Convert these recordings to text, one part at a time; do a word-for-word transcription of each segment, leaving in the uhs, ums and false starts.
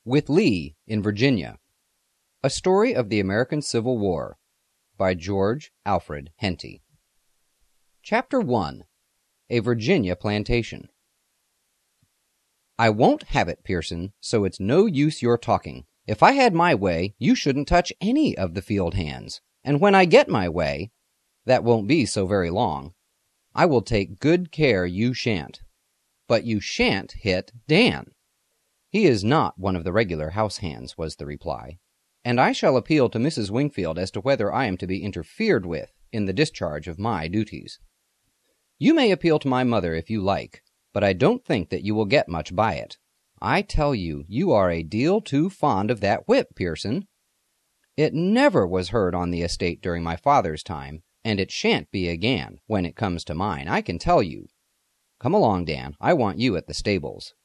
With Lee in Virginia. A Story of the American Civil War by George Alfred Henty. Chapter one. A Virginia Plantation. I won't have it, Pearson, so it's no use your talking. If I had my way, you shouldn't touch any of the field hands. And when I get my way, that won't be so very long, I will take good care you shan't. But you shan't hit Dan. He is not one of the regular house hands, was the reply, and I shall appeal to Missus Wingfield as to whether I am to be interfered with in the discharge of my duties. You may appeal to my mother if you like, but I don't think that you will get much by it. I tell you, you are a deal too fond of that whip, Pearson. It never was heard on the estate during my father's time, and it shan't be again when it comes to mine, I can tell you. Come along, Dan, I want you at the stables.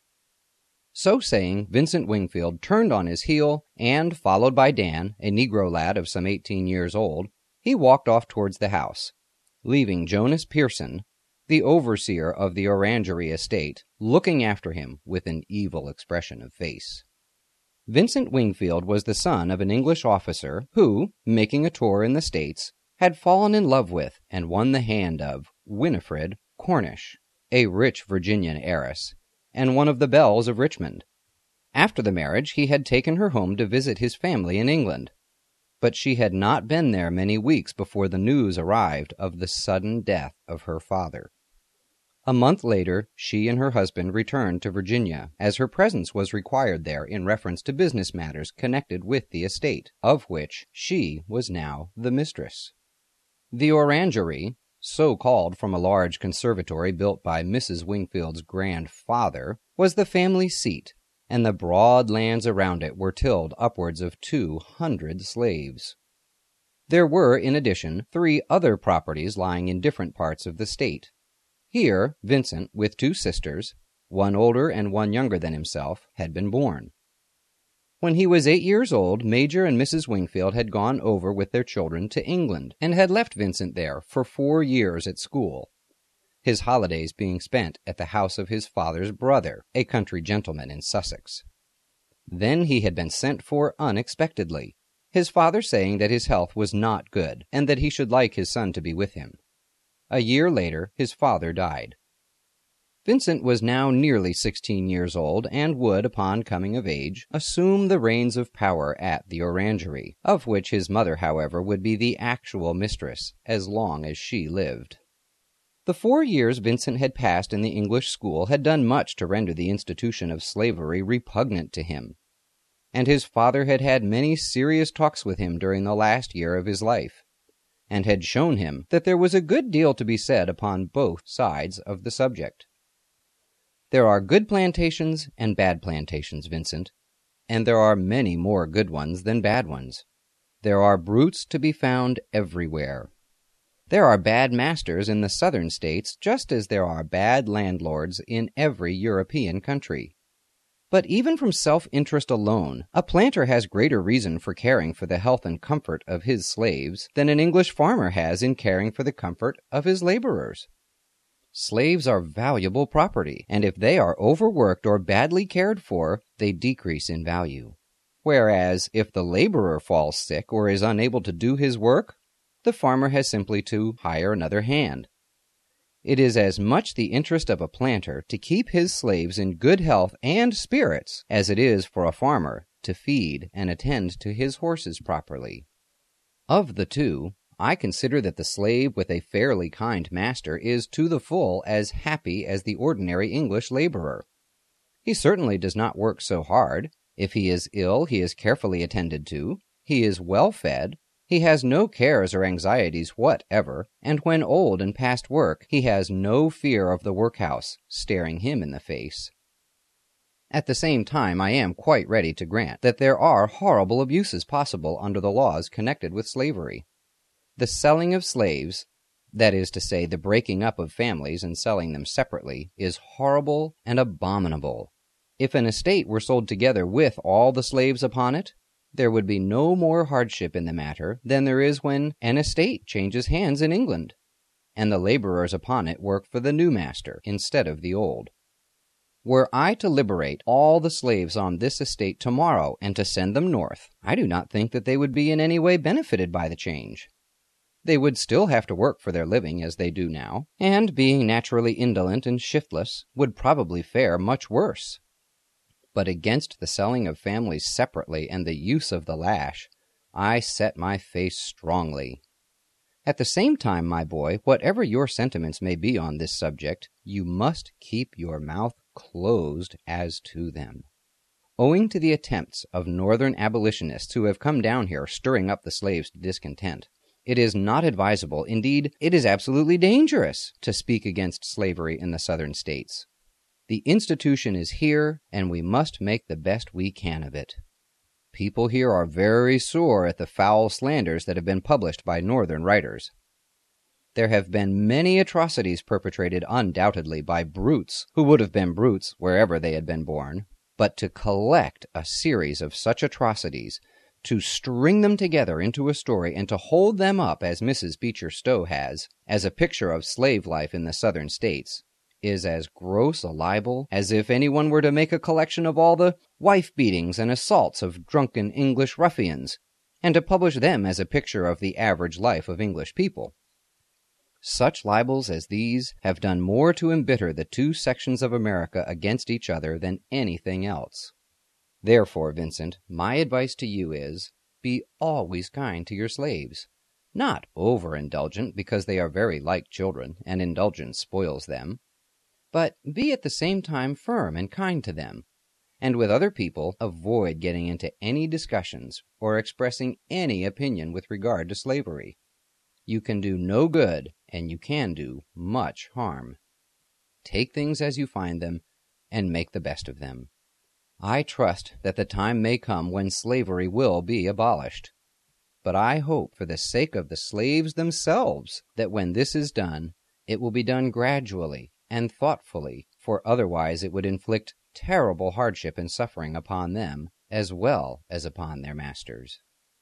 So saying, Vincent Wingfield turned on his heel, and, followed by Dan, a Negro lad of some eighteen years old, he walked off towards the house, leaving Jonas Pearson, the overseer of the Orangery estate, looking after him with an evil expression of face. Vincent Wingfield was the son of an English officer who, making a tour in the States, had fallen in love with and won the hand of Winifred Cornish, a rich Virginian heiress, and one of the belles of Richmond. After the marriage, he had taken her home to visit his family in England, but she had not been there many weeks before the news arrived of the sudden death of her father. A month later, she and her husband returned to Virginia, as her presence was required there in reference to business matters connected with the estate, of which she was now the mistress. The Orangery, so called from a large conservatory built by Missus Wingfield's grandfather, was the family seat, and the broad lands around it were tilled upwards of two hundred slaves. There were, in addition, three other properties lying in different parts of the state. Here Vincent, with two sisters, one older and one younger than himself, had been born. When he was eight years old, Major and Missus Wingfield had gone over with their children to England, and had left Vincent there for four years at school, his holidays being spent at the house of his father's brother, a country gentleman in Sussex. Then he had been sent for unexpectedly, his father saying that his health was not good, and that he should like his son to be with him. A year later, his father died. Vincent was now nearly sixteen years old, and would, upon coming of age, assume the reins of power at the Orangery, of which his mother, however, would be the actual mistress as long as she lived. The four years Vincent had passed in the English school had done much to render the institution of slavery repugnant to him, and his father had had many serious talks with him during the last year of his life, and had shown him that there was a good deal to be said upon both sides of the subject. There are good plantations and bad plantations, Vincent, and there are many more good ones than bad ones. There are brutes to be found everywhere. There are bad masters in the southern states just as there are bad landlords in every European country. But even from self-interest alone, a planter has greater reason for caring for the health and comfort of his slaves than an English farmer has in caring for the comfort of his laborers. Slaves are valuable property, and if they are overworked or badly cared for, they decrease in value. Whereas, if the laborer falls sick or is unable to do his work, the farmer has simply to hire another hand. It is as much the interest of a planter to keep his slaves in good health and spirits as it is for a farmer to feed and attend to his horses properly. Of the two, I consider that the slave with a fairly kind master is to the full as happy as the ordinary English laborer. He certainly does not work so hard. If he is ill, he is carefully attended to. He is well fed. He has no cares or anxieties whatever, and when old and past work, he has no fear of the workhouse staring him in the face. At the same time, I am quite ready to grant that there are horrible abuses possible under the laws connected with slavery. The selling of slaves, that is to say, the breaking up of families and selling them separately, is horrible and abominable. If an estate were sold together with all the slaves upon it, there would be no more hardship in the matter than there is when an estate changes hands in England, and the laborers upon it work for the new master instead of the old. Were I to liberate all the slaves on this estate tomorrow and to send them north, I do not think that they would be in any way benefited by the change. They would still have to work for their living as they do now, and being naturally indolent and shiftless, would probably fare much worse. But against the selling of families separately and the use of the lash, I set my face strongly. At the same time, my boy, whatever your sentiments may be on this subject, you must keep your mouth closed as to them. Owing to the attempts of Northern abolitionists who have come down here stirring up the slaves to discontent, it is not advisable, indeed, it is absolutely dangerous, to speak against slavery in the Southern states. The institution is here, and we must make the best we can of it. People here are very sore at the foul slanders that have been published by Northern writers. There have been many atrocities perpetrated undoubtedly by brutes who would have been brutes wherever they had been born, but to collect a series of such atrocities, to string them together into a story, and to hold them up, as Missus Beecher Stowe has, as a picture of slave life in the Southern states, is as gross a libel as if anyone were to make a collection of all the wife-beatings and assaults of drunken English ruffians, and to publish them as a picture of the average life of English people. Such libels as these have done more to embitter the two sections of America against each other than anything else. Therefore, Vincent, my advice to you is, be always kind to your slaves. Not over-indulgent, because they are very like children, and indulgence spoils them, but be at the same time firm and kind to them, and with other people avoid getting into any discussions or expressing any opinion with regard to slavery. You can do no good, and you can do much harm. Take things as you find them, and make the best of them. I trust that the time may come when slavery will be abolished, but I hope for the sake of the slaves themselves that when this is done, it will be done gradually and thoughtfully, for otherwise it would inflict terrible hardship and suffering upon them as well as upon their masters.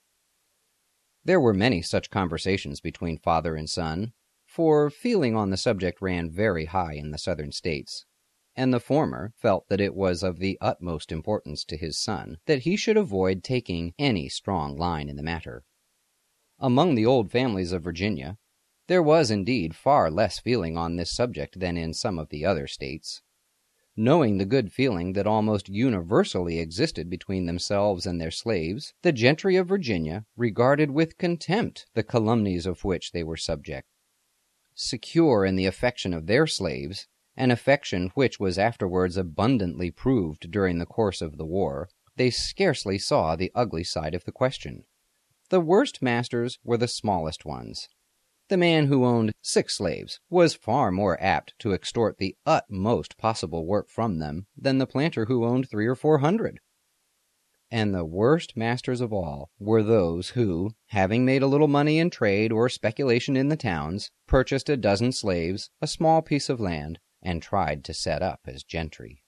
There were many such conversations between father and son, for feeling on the subject ran very high in the Southern states, and the former felt that it was of the utmost importance to his son that he should avoid taking any strong line in the matter. Among the old families of Virginia, there was indeed far less feeling on this subject than in some of the other states. Knowing the good feeling that almost universally existed between themselves and their slaves, the gentry of Virginia regarded with contempt the calumnies of which they were subject. Secure in the affection of their slaves, an affection which was afterwards abundantly proved during the course of the war, they scarcely saw the ugly side of the question. The worst masters were the smallest ones. The man who owned six slaves was far more apt to extort the utmost possible work from them than the planter who owned three or four hundred. And the worst masters of all were those who, having made a little money in trade or speculation in the towns, purchased a dozen slaves, a small piece of land, and tried to set up as gentry.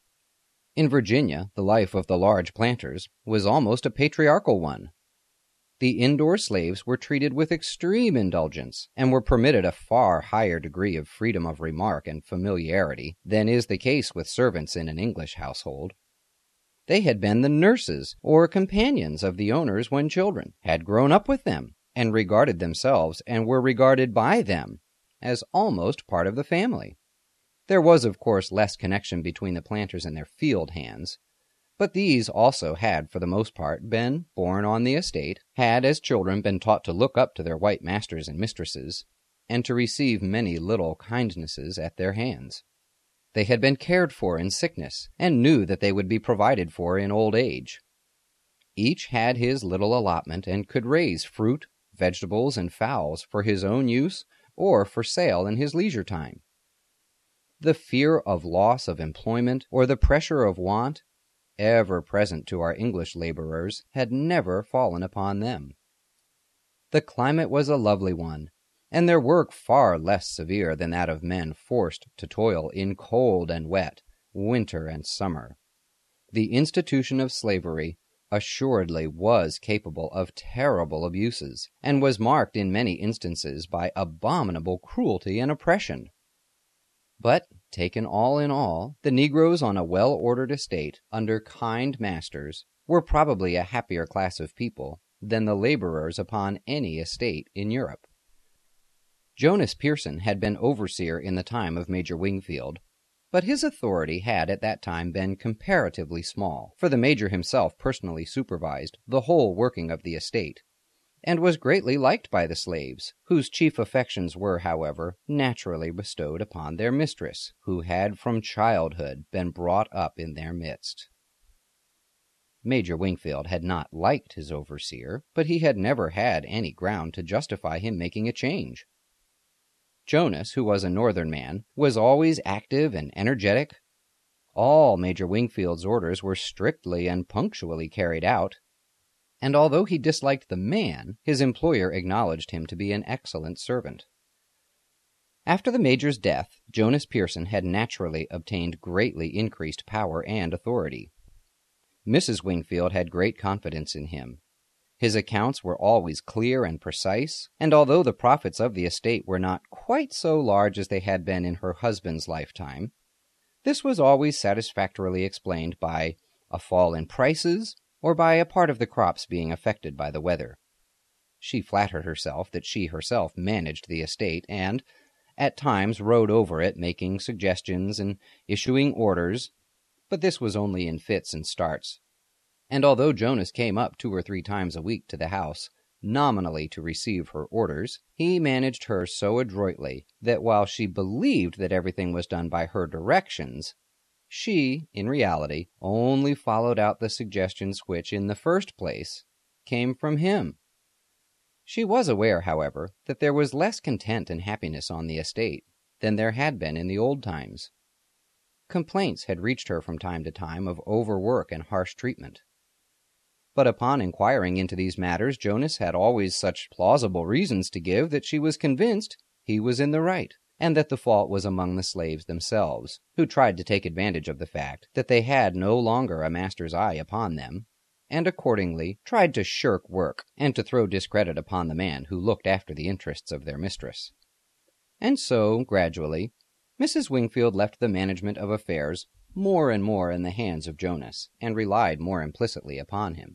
In Virginia, the life of the large planters was almost a patriarchal one. The indoor slaves were treated with extreme indulgence, and were permitted a far higher degree of freedom of remark and familiarity than is the case with servants in an English household. They had been the nurses or companions of the owners when children, had grown up with them, and regarded themselves and were regarded by them as almost part of the family. There was, of course, less connection between the planters and their field hands, but these also had, for the most part, been born on the estate, had as children been taught to look up to their white masters and mistresses, and to receive many little kindnesses at their hands. They had been cared for in sickness, and knew that they would be provided for in old age. Each had his little allotment, and could raise fruit, vegetables, and fowls for his own use, or for sale in his leisure time. The fear of loss of employment, or the pressure of want, ever present to our English laborers, had never fallen upon them. The climate was a lovely one, and their work far less severe than that of men forced to toil in cold and wet, winter and summer. The institution of slavery assuredly was capable of terrible abuses, and was marked in many instances by abominable cruelty and oppression. But Taken all in all, the Negroes on a well-ordered estate, under kind masters, were probably a happier class of people than the laborers upon any estate in Europe. Jonas Pearson had been overseer in the time of Major Wingfield, but his authority had at that time been comparatively small, for the Major himself personally supervised the whole working of the estate, and was greatly liked by the slaves, whose chief affections were, however, naturally bestowed upon their mistress, who had from childhood been brought up in their midst. Major Wingfield had not liked his overseer, but he had never had any ground to justify him making a change. Jonas, who was a northern man, was always active and energetic. All Major Wingfield's orders were strictly and punctually carried out, and although he disliked the man, his employer acknowledged him to be an excellent servant. After the Major's death, Jonas Pearson had naturally obtained greatly increased power and authority. Missus Wingfield had great confidence in him. His accounts were always clear and precise, and although the profits of the estate were not quite so large as they had been in her husband's lifetime, this was always satisfactorily explained by a fall in prices or by a part of the crops being affected by the weather. She flattered herself that she herself managed the estate, and at times rode over it, making suggestions and issuing orders, but this was only in fits and starts. And although Jonas came up two or three times a week to the house, nominally to receive her orders, he managed her so adroitly that while she believed that everything was done by her directions, she, in reality, only followed out the suggestions which, in the first place, came from him. She was aware, however, that there was less content and happiness on the estate than there had been in the old times. Complaints had reached her from time to time of overwork and harsh treatment. But upon inquiring into these matters, Jonas had always such plausible reasons to give that she was convinced he was in the right, and that the fault was among the slaves themselves, who tried to take advantage of the fact that they had no longer a master's eye upon them, and accordingly tried to shirk work and to throw discredit upon the man who looked after the interests of their mistress. And so, gradually, Missus Wingfield left the management of affairs more and more in the hands of Jonas, and relied more implicitly upon him.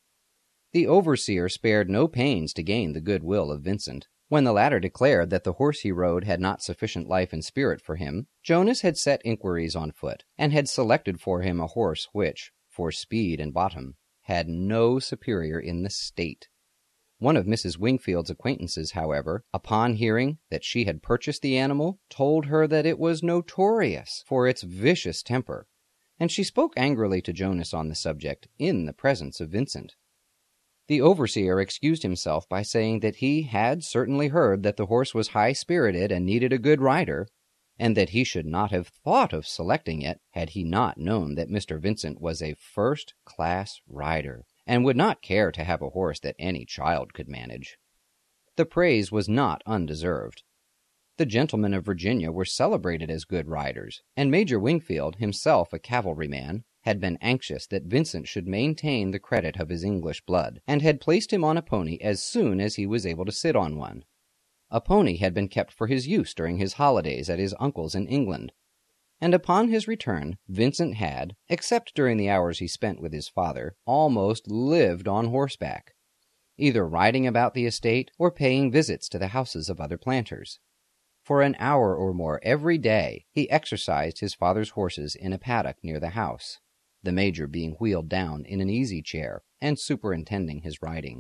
The overseer spared no pains to gain the goodwill of Vincent. When the latter declared that the horse he rode had not sufficient life and spirit for him, Jonas had set inquiries on foot, and had selected for him a horse which, for speed and bottom, had no superior in the state. One of Missus Wingfield's acquaintances, however, upon hearing that she had purchased the animal, told her that it was notorious for its vicious temper, and she spoke angrily to Jonas on the subject in the presence of Vincent. The overseer excused himself by saying that he had certainly heard that the horse was high-spirited and needed a good rider, and that he should not have thought of selecting it had he not known that Mister Vincent was a first-class rider, and would not care to have a horse that any child could manage. The praise was not undeserved. The gentlemen of Virginia were celebrated as good riders, and Major Wingfield, himself a cavalryman, had been anxious that Vincent should maintain the credit of his English blood, and had placed him on a pony as soon as he was able to sit on one. A pony had been kept for his use during his holidays at his uncle's in England, and upon his return Vincent had, except during the hours he spent with his father, almost lived on horseback, either riding about the estate or paying visits to the houses of other planters. For an hour or more every day he exercised his father's horses in a paddock near the house, the Major being wheeled down in an easy chair and superintending his riding.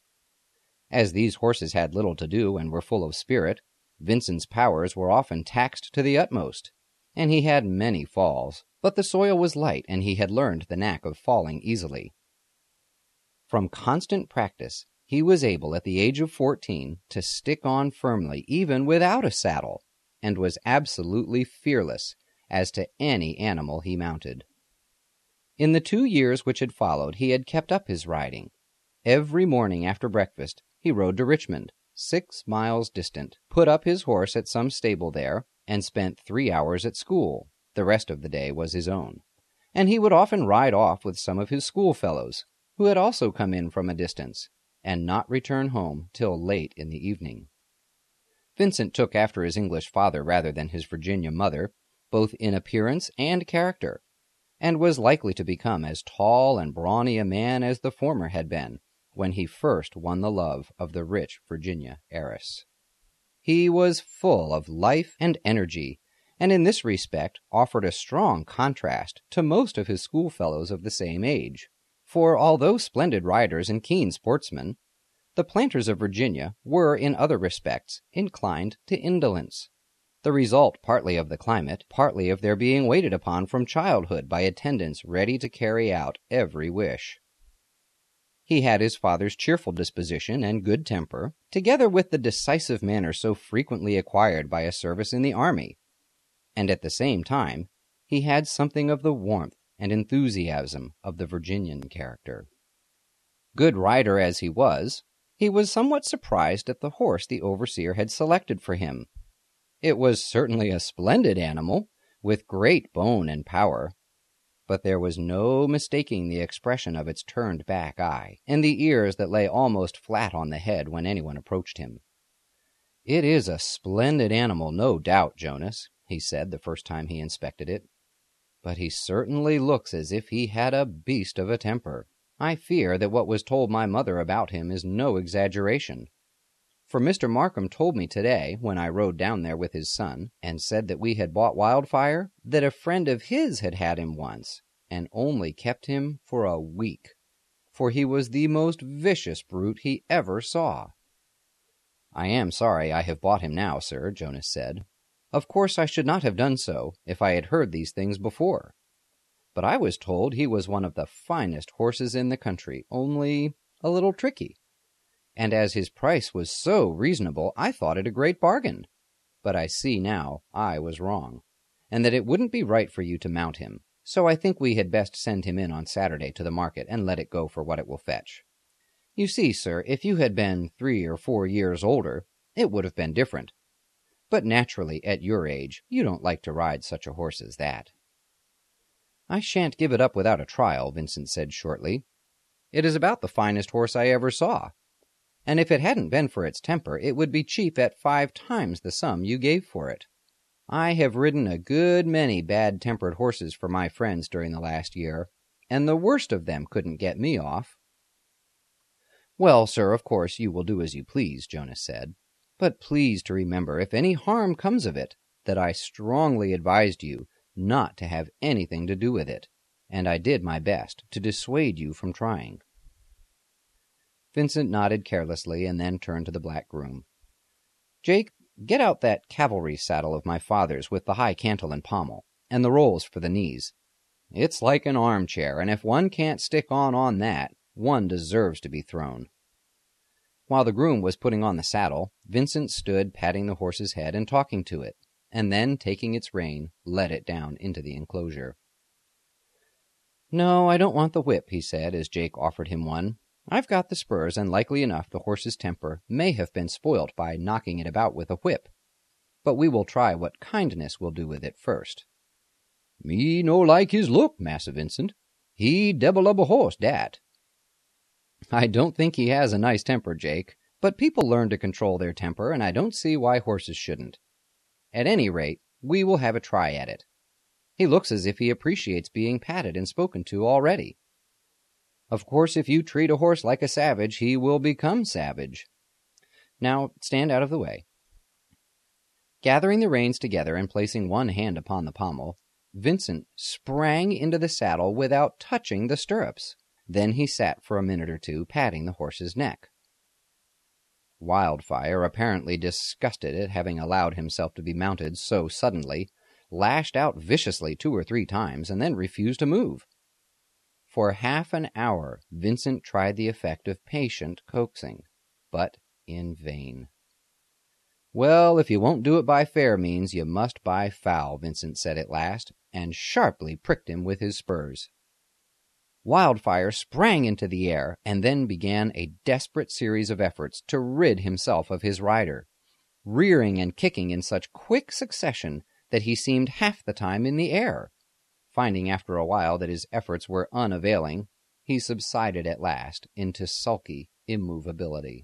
As these horses had little to do and were full of spirit, Vincent's powers were often taxed to the utmost, and he had many falls, but the soil was light and he had learned the knack of falling easily. From constant practice, he was able at the age of fourteen to stick on firmly even without a saddle, and was absolutely fearless as to any animal he mounted. In the two years which had followed he had kept up his riding. Every morning after breakfast he rode to Richmond, six miles distant, put up his horse at some stable there, and spent three hours at school. The rest of the day was his own, and he would often ride off with some of his schoolfellows, who had also come in from a distance, and not return home till late in the evening. Vincent took after his English father rather than his Virginia mother, both in appearance and character, and was likely to become as tall and brawny a man as the former had been when he first won the love of the rich Virginia heiress. He was full of life and energy, and in this respect offered a strong contrast to most of his schoolfellows of the same age. For although splendid riders and keen sportsmen, the planters of Virginia were in other respects inclined to indolence, the result partly of the climate, partly of their being waited upon from childhood by attendants ready to carry out every wish. He had his father's cheerful disposition and good temper, together with the decisive manner so frequently acquired by a service in the army, and at the same time he had something of the warmth and enthusiasm of the Virginian character. Good rider as he was, he was somewhat surprised at the horse the overseer had selected for him. It was certainly a splendid animal, with great bone and power, but there was no mistaking the expression of its turned-back eye, and the ears that lay almost flat on the head when anyone approached him. "It is a splendid animal, no doubt, Jonas," he said the first time he inspected it, "but he certainly looks as if he had a beast of a temper. I fear that what was told my mother about him is no exaggeration. For Mister Markham told me today, when I rode down there with his son, and said that we had bought Wildfire, that a friend of his had had him once, and only kept him for a week, for he was the most vicious brute he ever saw." "I am sorry I have bought him now, sir," Jonas said. "Of course I should not have done so if I had heard these things before. But I was told he was one of the finest horses in the country, only a little tricky. And as his price was so reasonable, I thought it a great bargain. But I see now I was wrong, and that it wouldn't be right for you to mount him. So I think we had best send him in on Saturday to the market and let it go for what it will fetch. You see, sir, if you had been three or four years older, it would have been different. But naturally, at your age, you don't like to ride such a horse as that." "I shan't give it up without a trial," Vincent said shortly. "It is about the finest horse I ever saw, and if it hadn't been for its temper, it would be cheap at five times the sum you gave for it. I have ridden a good many bad-tempered horses for my friends during the last year, and the worst of them couldn't get me off." "Well, sir, of course you will do as you please," Jonas said. "But please to remember, if any harm comes of it, that I strongly advised you not to have anything to do with it, and I did my best to dissuade you from trying." Vincent nodded carelessly and then turned to the black groom. "Jake, get out that cavalry saddle of my father's with the high cantle and pommel, and the rolls for the knees. It's like an armchair, and if one can't stick on on that, one deserves to be thrown." While the groom was putting on the saddle, Vincent stood patting the horse's head and talking to it, and then, taking its rein, led it down into the enclosure. "No, I don't want the whip," he said, as Jake offered him one. "I've got the spurs, and likely enough the horse's temper may have been spoilt by knocking it about with a whip. But we will try what kindness will do with it first." "Me no like his look, Massa Vincent. He debbil of a horse, dat." "I don't think he has a nice temper, Jake, but people learn to control their temper, and I don't see why horses shouldn't. At any rate, we will have a try at it. He looks as if he appreciates being patted and spoken to already. Of course, if you treat a horse like a savage, he will become savage. Now, stand out of the way." Gathering the reins together and placing one hand upon the pommel, Vincent sprang into the saddle without touching the stirrups. Then he sat for a minute or two, patting the horse's neck. Wildfire, apparently disgusted at having allowed himself to be mounted so suddenly, lashed out viciously two or three times, and then refused to move. For half an hour Vincent tried the effect of patient coaxing, but in vain. "Well, if you won't do it by fair means, you must by foul," Vincent said at last, and sharply pricked him with his spurs. Wildfire sprang into the air, and then began a desperate series of efforts to rid himself of his rider, rearing and kicking in such quick succession that he seemed half the time in the air. Finding after a while that his efforts were unavailing, he subsided at last into sulky immovability.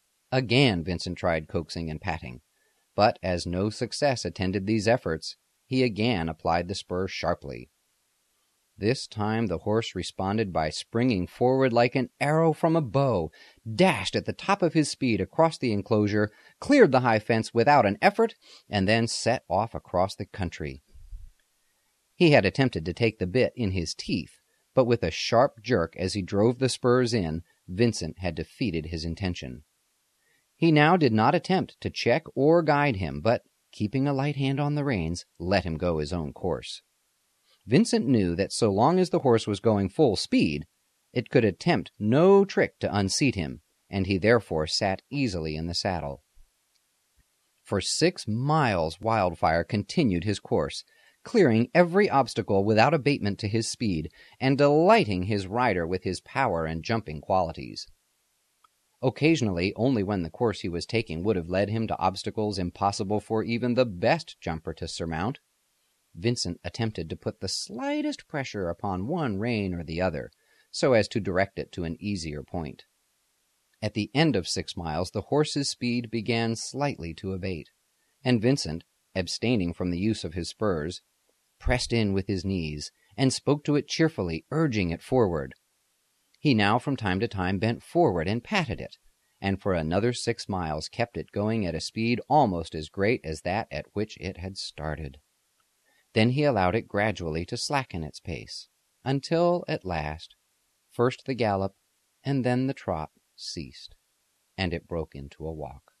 Again Vincent tried coaxing and patting, but as no success attended these efforts, he again applied the spur sharply. This time the horse responded by springing forward like an arrow from a bow, dashed at the top of his speed across the enclosure, cleared the high fence without an effort, and then set off across the country. He had attempted to take the bit in his teeth, but with a sharp jerk as he drove the spurs in, Vincent had defeated his intention. He now did not attempt to check or guide him, but, keeping a light hand on the reins, let him go his own course. Vincent knew that so long as the horse was going full speed, it could attempt no trick to unseat him, and he therefore sat easily in the saddle. For six miles Wildfire continued his course, clearing every obstacle without abatement to his speed, and delighting his rider with his power and jumping qualities. Occasionally, only when the course he was taking would have led him to obstacles impossible for even the best jumper to surmount, Vincent attempted to put the slightest pressure upon one rein or the other, so as to direct it to an easier point. At the end of six miles the horse's speed began slightly to abate, and Vincent, abstaining from the use of his spurs, pressed in with his knees, and spoke to it cheerfully, urging it forward. He now from time to time bent forward and patted it, and for another six miles kept it going at a speed almost as great as that at which it had started. Then he allowed it gradually to slacken its pace, until at last, first the gallop and then the trot ceased, and it broke into a walk.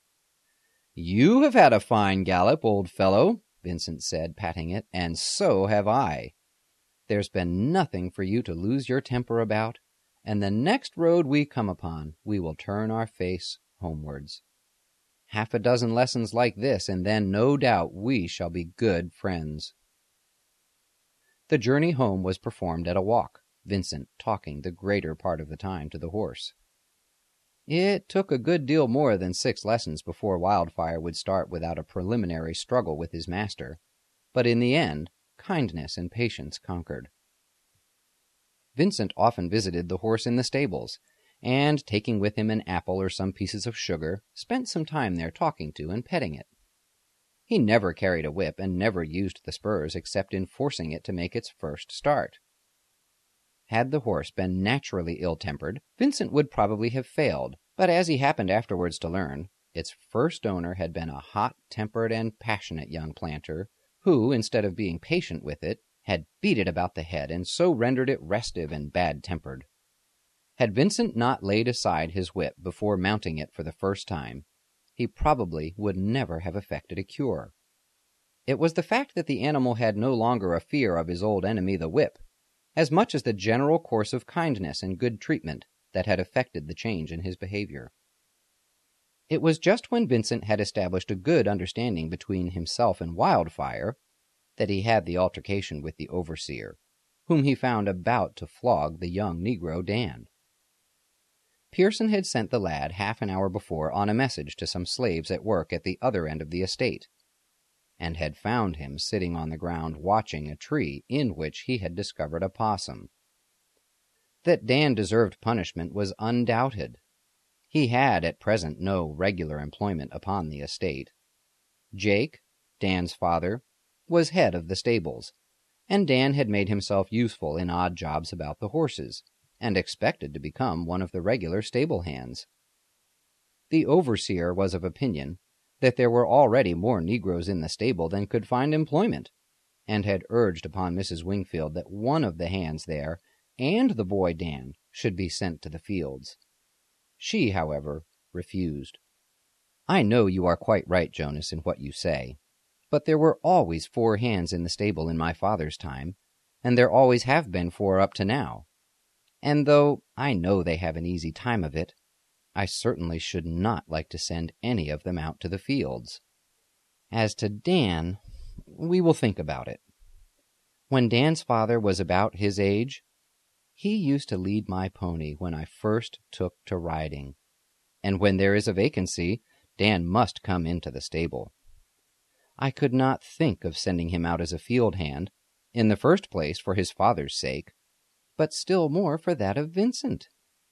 "You have had a fine gallop, old fellow," Vincent said, patting it, "and so have I. There's been nothing for you to lose your temper about, and the next road we come upon we will turn our face homewards. Half a dozen lessons like this, and then no doubt we shall be good friends." The journey home was performed at a walk, Vincent talking the greater part of the time to the horse. It took a good deal more than six lessons before Wildfire would start without a preliminary struggle with his master, but in the end kindness and patience conquered. Vincent often visited the horse in the stables, and, taking with him an apple or some pieces of sugar, spent some time there talking to and petting it. He never carried a whip and never used the spurs except in forcing it to make its first start. Had the horse been naturally ill-tempered, Vincent would probably have failed, but as he happened afterwards to learn, its first owner had been a hot-tempered and passionate young planter, who, instead of being patient with it, had beat it about the head and so rendered it restive and bad-tempered. Had Vincent not laid aside his whip before mounting it for the first time, he probably would never have effected a cure. It was the fact that the animal had no longer a fear of his old enemy the whip, as much as the general course of kindness and good treatment that had effected the change in his behavior. It was just when Vincent had established a good understanding between himself and Wildfire that he had the altercation with the overseer, whom he found about to flog the young negro Dan. Pearson had sent the lad half an hour before on a message to some slaves at work at the other end of the estate, and had found him sitting on the ground watching a tree in which he had discovered a possum. That Dan deserved punishment was undoubted. He had at present no regular employment upon the estate. Jake, Dan's father, was head of the stables, and Dan had made himself useful in odd jobs about the horses, and expected to become one of the regular stable hands. The overseer was of opinion that there were already more Negroes in the stable than could find employment, and had urged upon Missus Wingfield that one of the hands there and the boy Dan should be sent to the fields. She, however, refused. "I know you are quite right, Jonas, in what you say, but there were always four hands in the stable in my father's time, and there always have been four up to now. And though I know they have an easy time of it, I certainly should not like to send any of them out to the fields. As to Dan, we will think about it. When Dan's father was about his age, he used to lead my pony when I first took to riding, and when there is a vacancy, Dan must come into the stable. I could not think of sending him out as a field hand, in the first place for his father's sake, but still more for that of Vincent.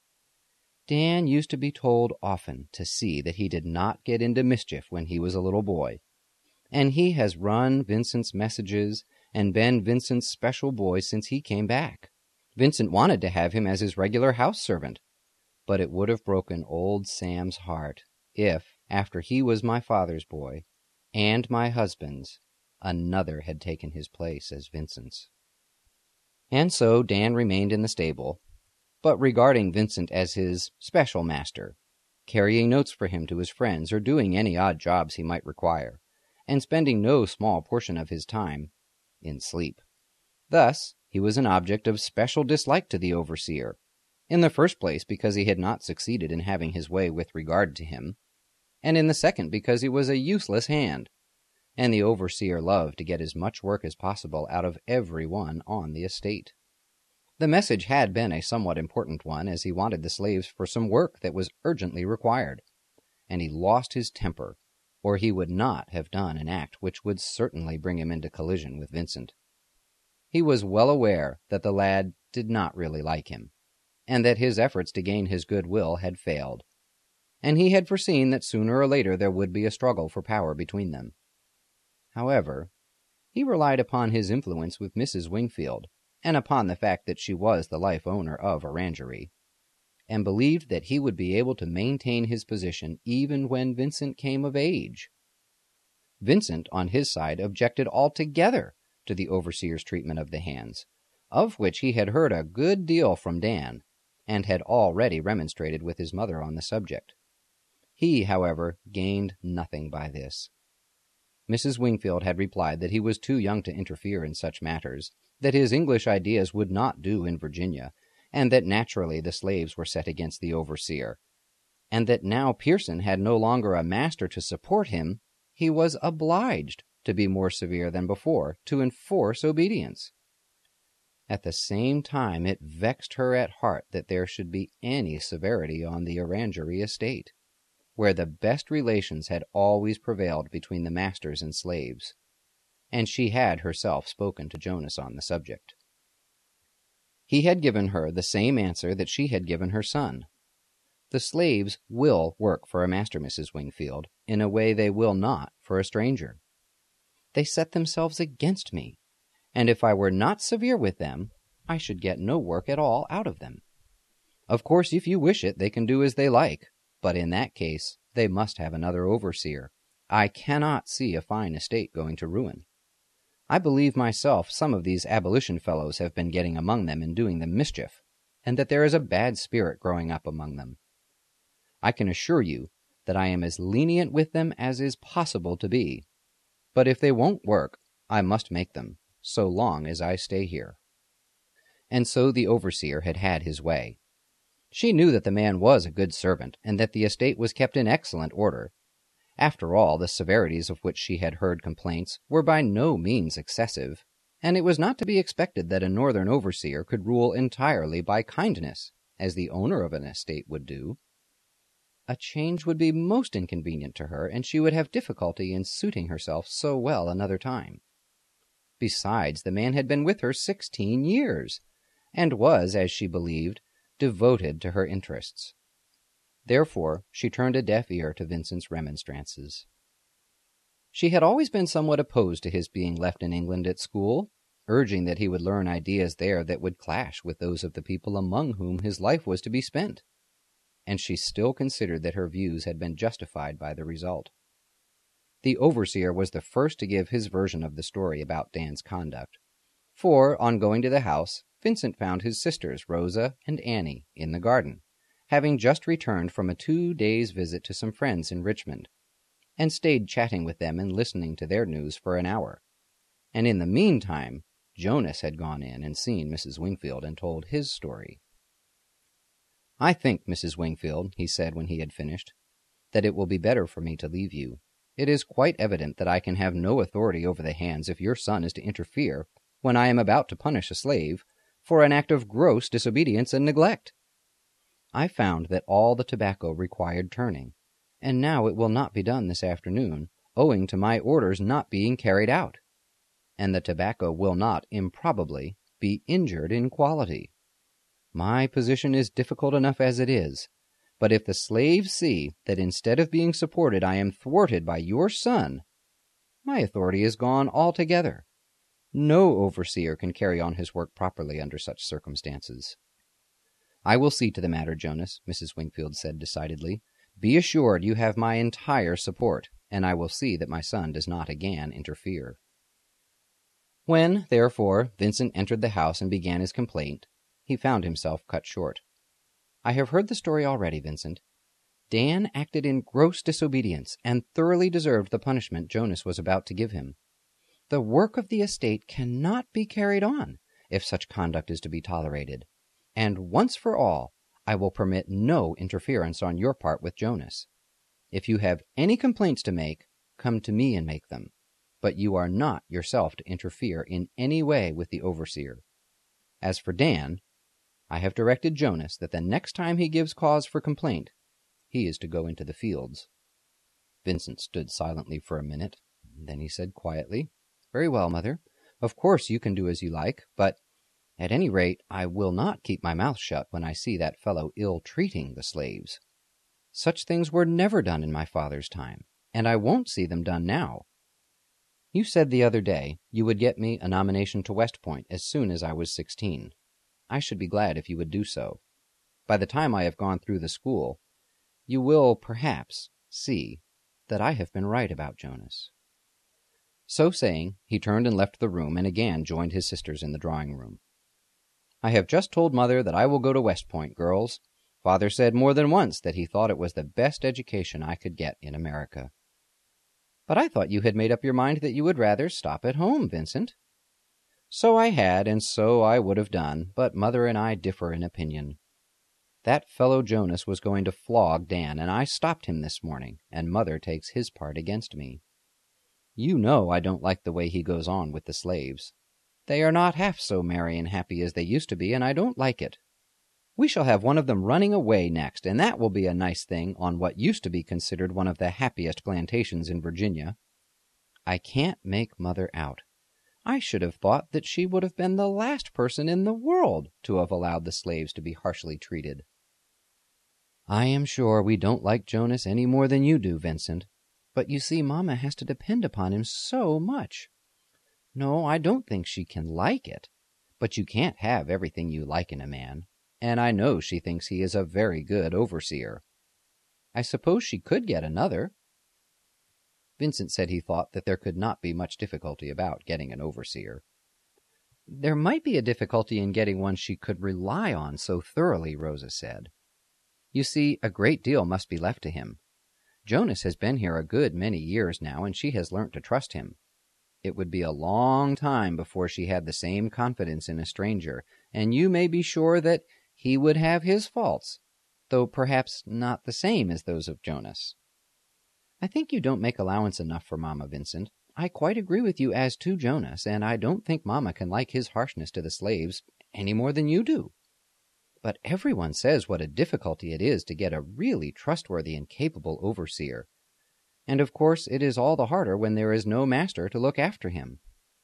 Dan used to be told often to see that he did not get into mischief when he was a little boy, and he has run Vincent's messages and been Vincent's special boy since he came back. Vincent wanted to have him as his regular house servant, but it would have broken old Sam's heart if, after he was my father's boy, and my husband's, another had taken his place as Vincent's. And so Dan remained in the stable, but regarding Vincent as his special master, carrying notes for him to his friends or doing any odd jobs he might require, and spending no small portion of his time in sleep. Thus, he was an object of special dislike to the overseer, in the first place because he had not succeeded in having his way with regard to him, and in the second because he was a useless hand, and the overseer loved to get as much work as possible out of every one on the estate. The message had been a somewhat important one, as he wanted the slaves for some work that was urgently required, and he lost his temper, or he would not have done an act which would certainly bring him into collision with Vincent. He was well aware that the lad did not really like him, and that his efforts to gain his good will had failed, and he had foreseen that sooner or later there would be a struggle for power between them. However, he relied upon his influence with Missus Wingfield, and upon the fact that she was the life owner of Orangery, and believed that he would be able to maintain his position even when Vincent came of age. Vincent, on his side, objected altogether to the overseer's treatment of the hands, of which he had heard a good deal from Dan, and had already remonstrated with his mother on the subject. He, however, gained nothing by this. Missus Wingfield had replied that he was too young to interfere in such matters, that his English ideas would not do in Virginia, and that naturally the slaves were set against the overseer, and that now Pearson had no longer a master to support him, he was obliged to be more severe than before, to enforce obedience. At the same time it vexed her at heart that there should be any severity on the Orangery estate, where the best relations had always prevailed between the masters and slaves, and she had herself spoken to Jonas on the subject. He had given her the same answer that she had given her son. The slaves will work for a master, Missus Wingfield, in a way they will not for a stranger. They set themselves against me, and if I were not severe with them, I should get no work at all out of them. Of course, if you wish it, they can do as they like, but in that case they must have another overseer. I cannot see a fine estate going to ruin. I believe myself some of these abolition fellows have been getting among them and doing them mischief, and that there is a bad spirit growing up among them. I can assure you that I am as lenient with them as is possible to be, but if they won't work, I must make them, so long as I stay here. And so the overseer had had his way. She knew that the man was a good servant, and that the estate was kept in excellent order. After all, the severities of which she had heard complaints were by no means excessive, and it was not to be expected that a northern overseer could rule entirely by kindness, as the owner of an estate would do. A change would be most inconvenient to her, and she would have difficulty in suiting herself so well another time. Besides, the man had been with her sixteen years, and was, as she believed, devoted to her interests. Therefore, she turned a deaf ear to Vincent's remonstrances. She had always been somewhat opposed to his being left in England at school, urging that he would learn ideas there that would clash with those of the people among whom his life was to be spent, and she still considered that her views had been justified by the result. The overseer was the first to give his version of the story about Dan's conduct, for, on going to the house, Vincent found his sisters, Rosa and Annie, in the garden, having just returned from a two-days' visit to some friends in Richmond, and stayed chatting with them and listening to their news for an hour. And in the meantime, Jonas had gone in and seen Missus Wingfield and told his story. "I think, Missus Wingfield," he said when he had finished, "that it will be better for me to leave you. It is quite evident that I can have no authority over the hands if your son is to interfere when I am about to punish a slave for an act of gross disobedience and neglect. I found that all the tobacco required turning, and now it will not be done this afternoon, owing to my orders not being carried out, and the tobacco will not, improbably, be injured in quality. My position is difficult enough as it is, but if the slaves see that instead of being supported I am thwarted by your son, My authority is gone altogether. No overseer can carry on his work properly under such circumstances." "I will see to the matter, Jonas," Missus Wingfield said decidedly. "Be assured you have my entire support, and I will see that my son does not again interfere." When, therefore, Vincent entered the house and began his complaint, he found himself cut short. "I have heard the story already, Vincent. Dan acted in gross disobedience and thoroughly deserved the punishment Jonas was about to give him. The work of the estate cannot be carried on if such conduct is to be tolerated, and once for all I will permit no interference on your part with Jonas. If you have any complaints to make, come to me and make them, but you are not yourself to interfere in any way with the overseer. As for Dan, I have directed Jonas that the next time he gives cause for complaint, he is to go into the fields." Vincent stood silently for a minute. Then he said quietly, "Very well, mother. Of course you can do as you like, but at any rate I will not keep my mouth shut when I see that fellow ill-treating the slaves. Such things were never done in my father's time, and I won't see them done now. You said the other day you would get me a nomination to West Point as soon as I was sixteen. I should be glad if you would do so. By the time I have gone through the school, you will, perhaps, see that I have been right about Jonas." So saying, he turned and left the room and again joined his sisters in the drawing-room. "I have just told Mother that I will go to West Point, girls. Father said more than once that he thought it was the best education I could get in America." "But I thought you had made up your mind that you would rather stop at home, Vincent." "So I had, and so I would have done, but Mother and I differ in opinion. That fellow Jonas was going to flog Dan, and I stopped him this morning, and Mother takes his part against me. You know I don't like the way he goes on with the slaves. They are not half so merry and happy as they used to be, and I don't like it. We shall have one of them running away next, and that will be a nice thing on what used to be considered one of the happiest plantations in Virginia. I can't make Mother out. I should have thought that she would have been the last person in the world to have allowed the slaves to be harshly treated." "I am sure we don't like Jonas any more than you do, Vincent. But you see, Mamma has to depend upon him so much. No, I don't think she can like it, but you can't have everything you like in a man, and I know she thinks he is a very good overseer. I suppose she could get another." Vincent said he thought that there could not be much difficulty about getting an overseer. "There might be a difficulty in getting one she could rely on so thoroughly," Rosa said. "You see, a great deal must be left to him. Jonas has been here a good many years now, and she has learnt to trust him. It would be a long time before she had the same confidence in a stranger, and you may be sure that he would have his faults, though perhaps not the same as those of Jonas. I think you don't make allowance enough for Mamma, Vincent. I quite agree with you as to Jonas, and I don't think Mamma can like his harshness to the slaves any more than you do. But everyone says what a difficulty it is to get a really trustworthy and capable overseer, and of course it is all the harder when there is no master to look after him."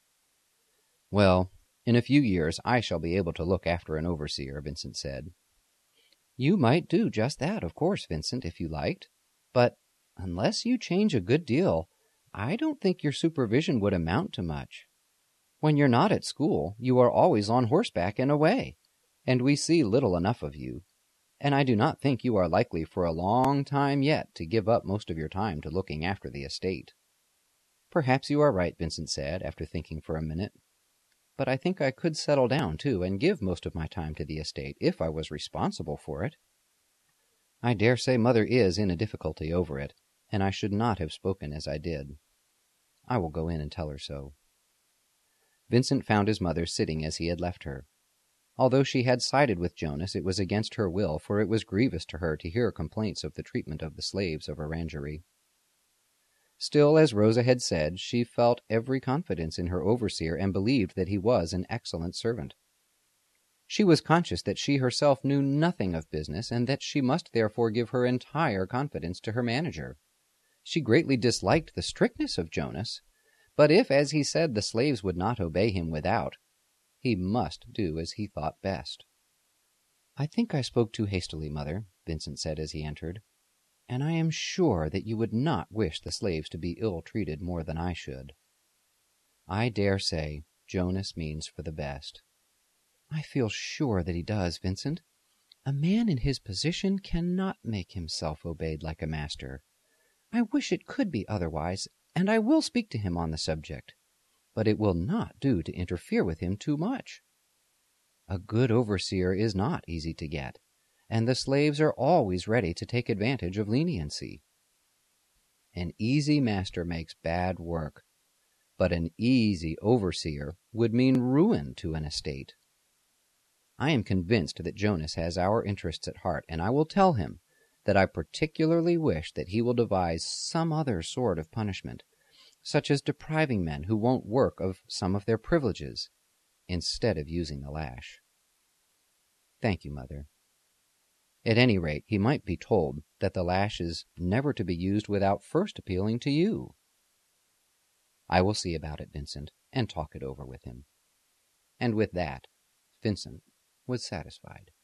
"Well, in a few years I shall be able to look after an overseer," Vincent said. "You might do just that, of course, Vincent, if you liked. But unless you change a good deal, I don't think your supervision would amount to much. When you're not at school, you are always on horseback and away, and we see little enough of you, and I do not think you are likely for a long time yet to give up most of your time to looking after the estate." "Perhaps you are right," Vincent said, after thinking for a minute. "But I think I could settle down, too, and give most of my time to the estate, if I was responsible for it. I dare say Mother is in a difficulty over it, and I should not have spoken as I did. I will go in and tell her so." Vincent found his mother sitting as he had left her. Although she had sided with Jonas, it was against her will, for it was grievous to her to hear complaints of the treatment of the slaves of Orangery. Still, as Rosa had said, she felt every confidence in her overseer and believed that he was an excellent servant. She was conscious that she herself knew nothing of business, and that she must therefore give her entire confidence to her manager. She greatly disliked the strictness of Jonas, but if, as he said, the slaves would not obey him without, he must do as he thought best. "I think I spoke too hastily, Mother," Vincent said as he entered. and I am sure that you would not wish the slaves to be ill-treated more than I should. I dare say Jonas means for the best." "I feel sure that he does, Vincent. A man in his position cannot make himself obeyed like a master. I wish it could be otherwise, and I will speak to him on the subject. But it will not do to interfere with him too much. A good overseer is not easy to get, and the slaves are always ready to take advantage of leniency. An easy master makes bad work, but an easy overseer would mean ruin to an estate. I am convinced that Jonas has our interests at heart, and I will tell him that I particularly wish that he will devise some other sort of punishment, such as depriving men who won't work of some of their privileges, instead of using the lash." "Thank you, Mother. At any rate, he might be told that the lash is never to be used without first appealing to you." "I will see about it, Vincent, and talk it over with him." And with that, Vincent was satisfied.